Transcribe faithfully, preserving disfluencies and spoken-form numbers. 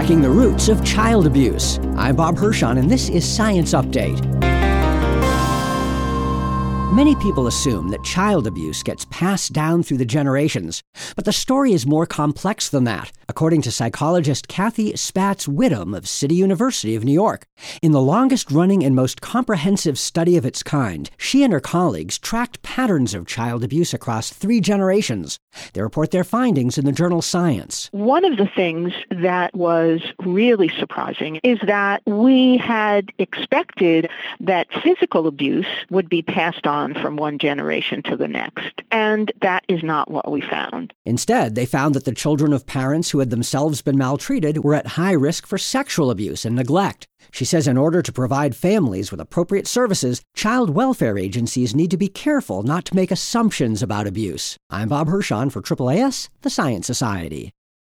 tracking the roots of child abuse. I'm Bob Hirschon, and this is Science Update. Many people assume that child abuse gets passed down through the generations, but the story is more complex than that, according to psychologist Kathy Spatz-Whittam of City University of New York. In the longest-running and most comprehensive study of its kind, she and her colleagues tracked patterns of child abuse across three generations. They report their findings in the journal Science. One of the things that was really surprising is that we had expected that physical abuse would be passed on from one generation to the next, and that is not what we found. Instead, they found that the children of parents who had themselves been maltreated were at high risk for sexual abuse and neglect. She says in order to provide families with appropriate services, child welfare agencies need to be careful not to make assumptions about abuse. I'm Bob Hirschon for A A A S, the Science Society.